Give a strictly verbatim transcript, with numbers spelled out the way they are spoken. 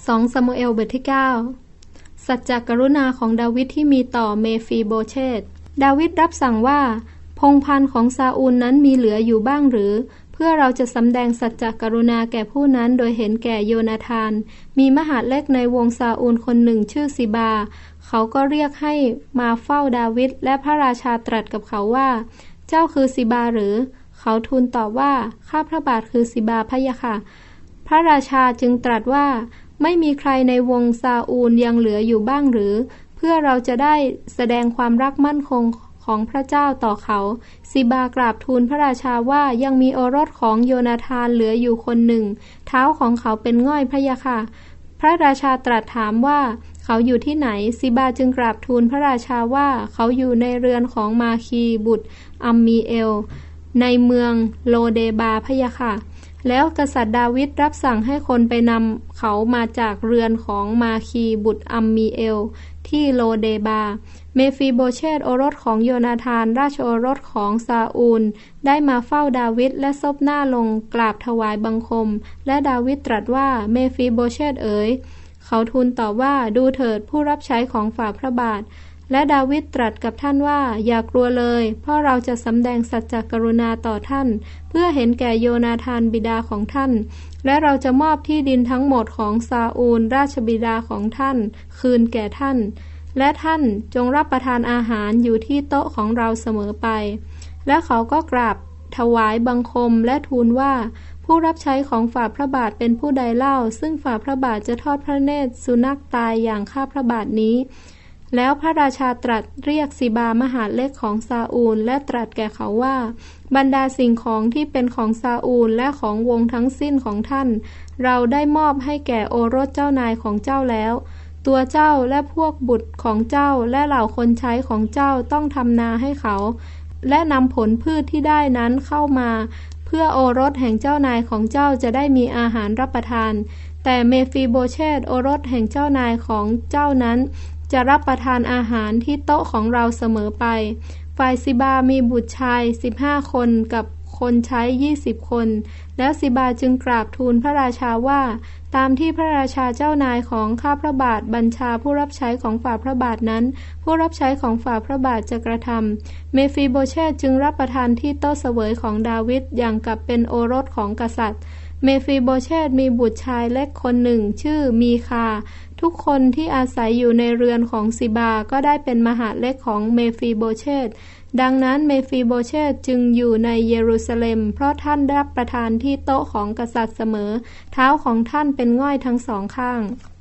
สองซามูเอลบทที่เก้าสัจจกรุณาของดาวิดที่มีต่อเมฟีโบเชตดาวิดรับสั่งว่าพงศ์พันธุ์ของซาอูลนั้นมีเหลืออยู่บ้างหรือเพื่อเราจะสำแดงสัจจกรุณาแก่ผู้นั้นโดยเห็นแก่โยนาธานมีมหาดเล็กในวงซาอูลคนหนึ่งชื่อซิบาเขาก็เรียกให้มาเฝ้าดาวิดและพระราชาตรัสกับเขาว่าเจ้าคือซิบาหรือเขาทูลตอบว่าข้าพระบาทคือซิบาพะยะค่ะพระราชาจึงตรัสว่าไม่มีใครในวงซาอูลยังเหลืออยู่บ้างหรือเพื่อเราจะได้แสดงความรักมั่นคงของพระเจ้าต่อเขาซิบากราบทูลพระราชาว่ายังมีโอรสของโยนาธานเหลืออยู่คนหนึ่งเท้าของเขาเป็นง่อยพะยะค่ะพระราชาตรัสถามว่าเขาอยู่ที่ไหนซิบาจึงกราบทูลพระราชาว่าเขาอยู่ในเรือนของมาคีบุตรอัมมีเอลในเมืองโลเดบาพะยะค่ะแล้วกษัตริย์ดาวิดรับสั่งให้คนไปนำเขามาจากเรือนของมาคีบุตรอัมมีเอลที่โลเดบาเมฟีโบเชตโอรสของโยนาธานราชโอรสของซาอูลได้มาเฝ้าดาวิดและซบหน้าลงกราบถวายบังคมและดาวิดตรัสว่าเมฟีโบเชตเอ๋ยเขาทูลตอบว่าดูเถิดผู้รับใช้ของฝ่าพระบาทและดาวิดตรัสกับท่านว่าอย่ากลัวเลยเพราะเราจะสำแดงสัจจกรุณาต่อท่านเพื่อเห็นแก่โยนาธานบิดาของท่านและเราจะมอบที่ดินทั้งหมดของซาอูลราชบิดาของท่านคืนแก่ท่านและท่านจงรับประทานอาหารอยู่ที่โต๊ะของเราเสมอไปและเขาก็กราบถวายบังคมและทูลว่าผู้รับใช้ของฝ่าพระบาทเป็นผู้ใดเล่าซึ่งฝ่าพระบาทจะทอดพระเนตรสุนัขตายอย่างข้าพระบาทนี้แล้วพระราชาตรัสเรียกซิบามหาดเล็กของซาอูลและตรัสแก่เขาว่าบรรดาสิ่งของที่เป็นของซาอูลและของวงทั้งสิ้นของท่านเราได้มอบให้แก่โอรสเจ้านายของเจ้าแล้วตัวเจ้าและพวกบุตรของเจ้าและเหล่าคนใช้ของเจ้าต้องทำนาให้เขาและนำผลพืชที่ได้นั้นเข้ามาเพื่อโอรสแห่งเจ้านายของเจ้าจะได้มีอาหารรับประทานแต่เมฟีโบเชตโอรสแห่งเจ้านายของเจ้านั้นจะรับประทานอาหารที่โต๊ะของเราเสมอไปฝ่ายซิบามีบุตรชายสิบห้าคนกับคนใช้ยี่สิบคนแล้วซิบาจึงกราบทูลพระราชาว่าตามที่พระราชาเจ้านายของข้าพระบาทบัญชาผู้รับใช้ของฝ่าพระบาทนั้นผู้รับใช้ของฝ่าพระบาทจะกระทำเมฟีโบเชตจึงรับประทานที่โต๊ะเสวยของดาวิดอย่างกับเป็นโอรสของกษัตริย์เมฟีโบเชตมีบุตรชายเล็กคนหนึ่งชื่อมีคาทุกคนที่อาศัยอยู่ในเรือนของซิบาก็ได้เป็นมหาดเล็กของเมฟีโบเชตดังนั้นเมฟีโบเชตจึงอยู่ในเยรูซาเล็มเพราะท่านรับประทานที่โต๊ะของกษัตริย์เสมอเท้าของท่านเป็นง่อยทั้งสองข้าง